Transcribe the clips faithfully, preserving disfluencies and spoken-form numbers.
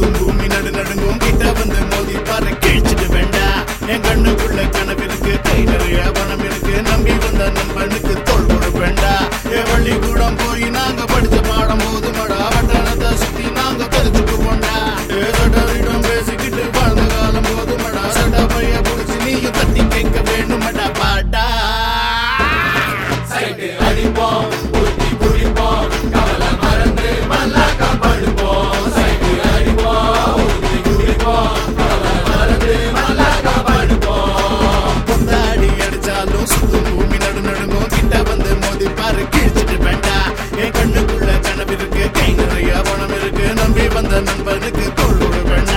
சுத்தும் பூமி நடு நடுங்கும் கிட்ட வந்து மோதி பாரு கிழிச்சிட்டு வேண்டா என் கண்ணுக்குள்ள கனவிருக்கு கை நிறைய பணம் இருக்கு நம்பி வந்த நண்பனுக்கு தோல் கொடு வேண்டா என் பள்ளிக்கூடம் போய் நாங்க படிச்ச பாடம் போது மடா பட்டணத்தை சுத்தி நாங்க தெரிஞ்சுக்கு போண்டா ஏதோடம் பேசிக்கிட்டு வாழ்ந்த காலம் போது மடா சட்ட பைய புடிச்சு நீயும் தட்டி கேட்க வேணும் மடா பாட்டா சைடு அடிப்போம் ஊத்தி குடிப்போம் கவலை மறந்து மல்லாக்க படுப்போம் சைடு அடிப்போம் ஊத்தி குடிப்போம் கவலை மறந்து மல்லாக்க படுப்போம் கொண்டாடி அடிச்சாலும் சுத்தும் பூமி நடு நடுங்கும் கிட்ட வந்து மோதி பாரு கிழிச்சிட்டு வேண்டா என் கண்ணுக்குள்ள கனவிருக்கு கை நிறைய பணம் இருக்கு நம்பி வந்த நண்பனுக்கு தோல் கொடு வேண்டா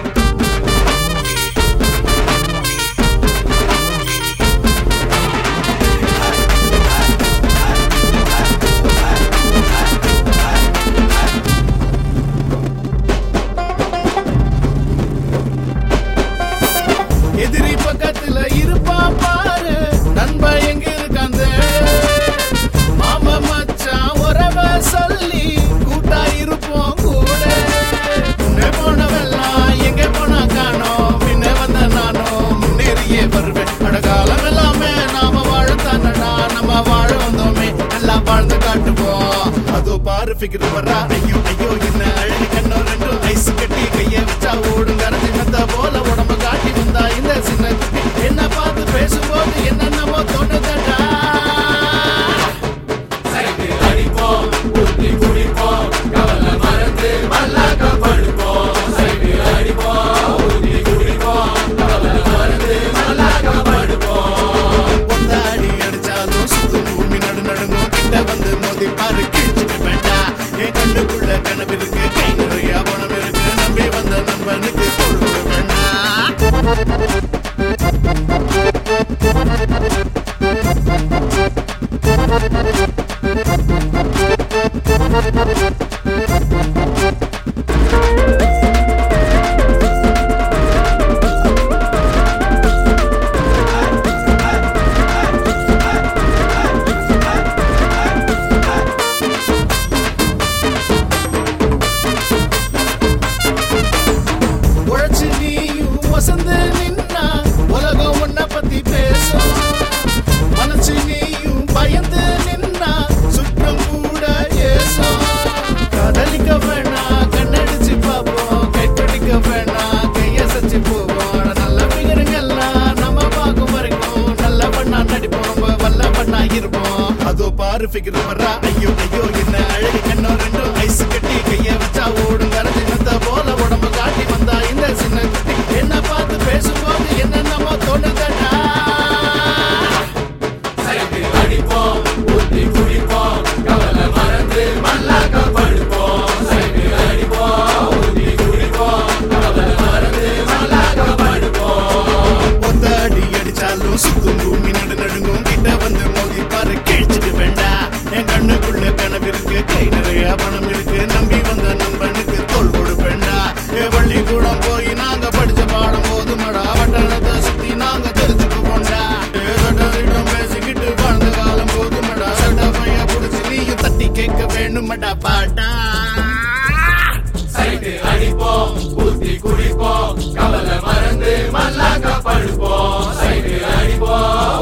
எதிரி பக்கத்துல இருப்பா பாரு நண்பா எங்க இருக்காந்த மாமா மச்சான் உறவ சொல்லி கூட்டா இருப்போம் கூட முன்னே போனவெல்லாம் எங்க போனா காணோம் பின்ன வந்த நானும் முன்னேறியே வருவேன் அடகாலம் எல்லாமே நாம வாழத்தானடா நம்ம வாழ வந்தோமே நல்லா வாழ்ந்து காட்டுவோம் அதோ பாரு ஃபிகர் வரா ஐயோ ஐயோ என்ன அழகு கண்ணோ ரெண்டும் ஐஸ் கட்டி கைய வச்சா ஓடும் கரஞ்சி மத்த போல உடம்பு காட்டி வந்தா இந்த சின்ன குட்டி என்ன பார்த்து பேசும்போது என்னென்னமோ தோணுதடா சைடு அடிப்போம் ஊத்தி குடிப்போம் கவலை மறந்து மல்லாக்க படுப்போம் சைடு அடிப்போம் ஊத்தி குடிப்போம் கவலை மறந்து மல்லாக்க படுப்போம் கொண்டாடி அடிச்சாலும் சுத்தும் பூமி நடு நடுங்கும் கிட்ட வந்து மோதி பாரு கிழிச்சிட்டு வேண்டா என் கண்ணுக்குள்ள கனவிருக்கு கை நிறைய பணம் இருக்கு நம்பி வந்த நண்பனுக்கு தோல் கொடு வேண்டா உழைச்சு நீயும் வசந்து நின்னா உலகம் உன்னை பத்தி பேசும் மனசு நீயும் பயந்து நின்னா சுற்றம் கூட ஏசும் காதலிக்க வேணா கண்ணடிச்சு பார்ப்போம் கைப்படிக்க வேணா கையசைச்சு போவோம் நல்ல பிகருங்கெல்லாம் நம்ம பார்க்கும் வரைக்கும் நல்ல பண்ணா நடிப்போம் வல்ல பண்ணா இருப்போம் அதோ பாரு ஃபிகர் வரா ஐயோ ஐயோ என்ன அழகு கண்ணோ ரெண்டும் ஐஸ் கட்டி கைய வச்சா ஓடும் கரஞ்சி மத்த போல உடம்பு காட்டி வந்தா இந்த சின்ன குட்டி என்ன பார்த்து பேசும்போது என்னென்னமோ தோணுதடா சைடு அடிப்போம் ஊத்தி குடிப்போம் கவலை மறந்து மல்லாக்க படுப்போம் சைடு அடிப்போம் ஊத்தி குடிப்போம் கவலை மறந்து மல்லாக்க படுப்போம் கொண்டாடி அடிச்சாலும் சுத்தும் பூமி நடு நடுங்கும் கிட்ட வந்து மோதி பாரு கிழிச்சிட்டு வேண்டா என் கண்ணுக்குள்ள கனவிருக்கு கை நிறைய பணம் இருக்கு நம்பி வந்த நண்பனுக்கு தோல் கொடு வேண்டா என் பள்ளிக்கூடம் போய் நாங்க படிச்ச பாடம் போது மடா பட்டணத்தை சுத்தி நாங்க தெரிஞ்சுக்கு போண்டா ஏதோடம் பேசிக்கிட்டு வாழ்ந்த காலம் போது மடா சட்ட பைய புடிச்சு நீயும் தட்டி கேட்க வேணும் மடா பாட்டா சைடு அடிப்போம் ஊத்தி குடிப்போம் கவலை மறந்து மல்லாக்க படுப்போம் சைடு அடிப்போம்